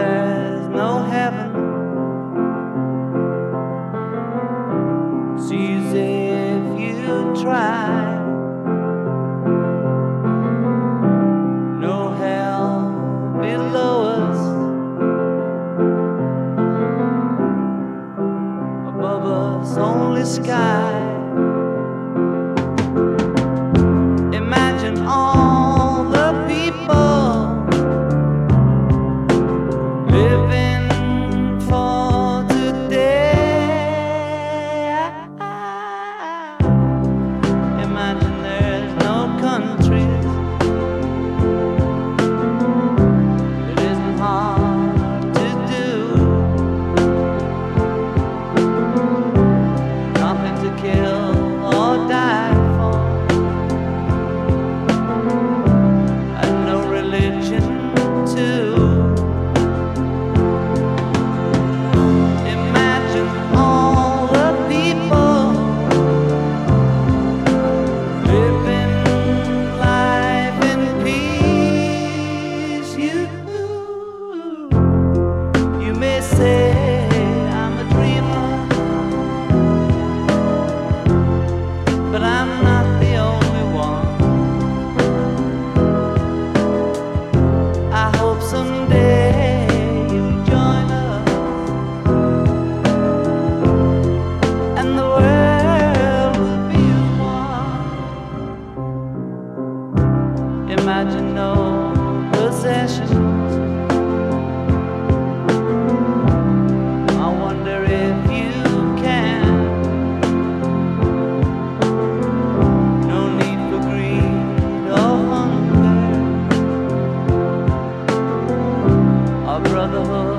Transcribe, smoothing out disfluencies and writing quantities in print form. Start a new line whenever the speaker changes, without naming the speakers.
there's no heaven, it's easy if you try. No hell below us, above us only sky. Imagine all the people living for today. Imagine there's no countries. It isn't hard to do. Nothing to kill or die for, and no religion too. Imagine all the people living life in peace. You may say I'm a dreamer, but I'm not the only one. I hope someday you'll join us, and the world will be as one. Imagine no possessions. I wonder if you can. No need for greed or hunger, our brotherhood